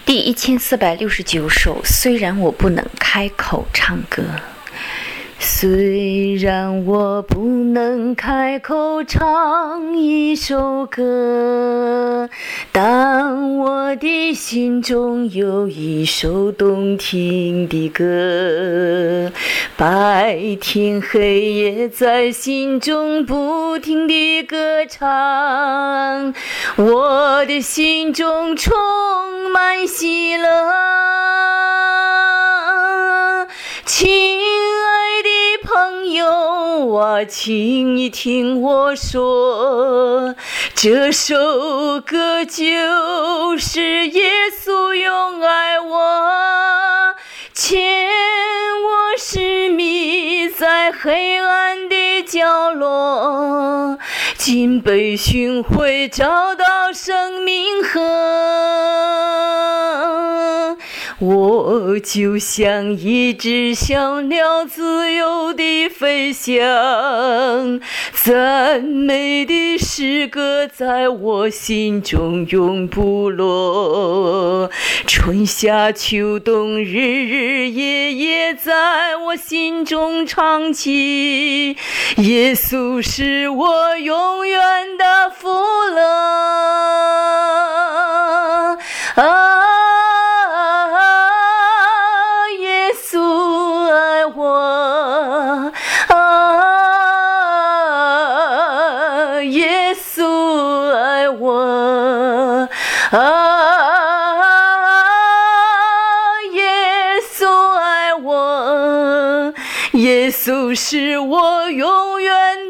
第1469首，虽然我不能开口唱歌。虽然我不能开口唱一首歌，但我的心中有一首动听的歌，白天黑夜在心中不停地歌唱，我的心中充满喜乐。亲爱的朋友啊，请你听我说，这首歌就是耶稣永爱我，牵我失迷在黑暗的角落，竟被寻回找到生命河。我就像一只小鸟，自由地飞翔，赞美的诗歌在我心中永不落，春夏秋冬日日夜夜在我心中唱起，耶稣是我永远的福乐耶稣爱我耶稣爱我耶稣爱我，耶稣是我永远